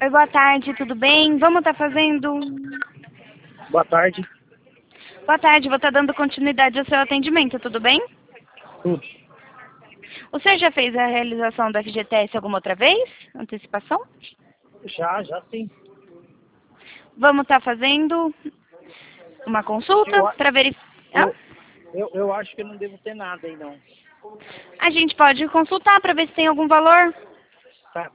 Oi, boa tarde, tudo bem? Vamos estar fazendo... Boa tarde. Boa tarde, vou estar dando continuidade ao seu atendimento, tudo bem? Tudo. O senhor já fez a realização do FGTS alguma outra vez? Antecipação? Já sim. Vamos estar fazendo uma consulta para verificar... Eu acho que eu não devo ter nada aí, não. A gente pode consultar para ver se tem algum valor. Tá,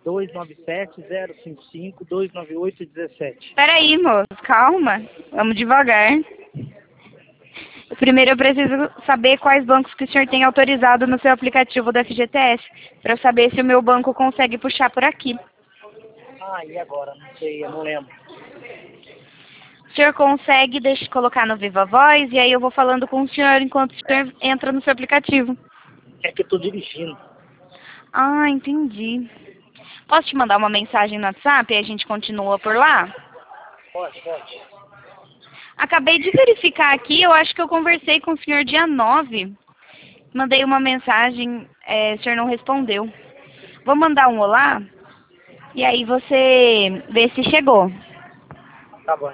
297-055-298-17. Peraí, moço, calma. Vamos devagar. Primeiro eu preciso saber quais bancos que o senhor tem autorizado no seu aplicativo do FGTS, para eu saber se o meu banco consegue puxar por aqui. Ah, e agora? Não sei, eu não lembro. O senhor consegue colocar no Viva Voz e aí eu vou falando com o senhor enquanto o senhor entra no seu aplicativo. É que eu tô dirigindo. Ah, entendi. Posso te mandar uma mensagem no WhatsApp e a gente continua por lá? Pode. Acabei de verificar aqui, eu acho que eu conversei com o senhor dia 9. Mandei uma mensagem, o senhor não respondeu. Vou mandar um olá e aí você vê se chegou. Tá bom.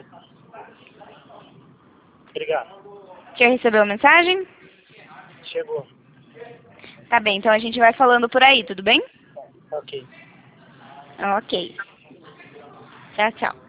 Obrigado. O senhor recebeu a mensagem? Chegou. Tá bem, então a gente vai falando por aí, tudo bem? Ok. Ok. Tchau, tchau.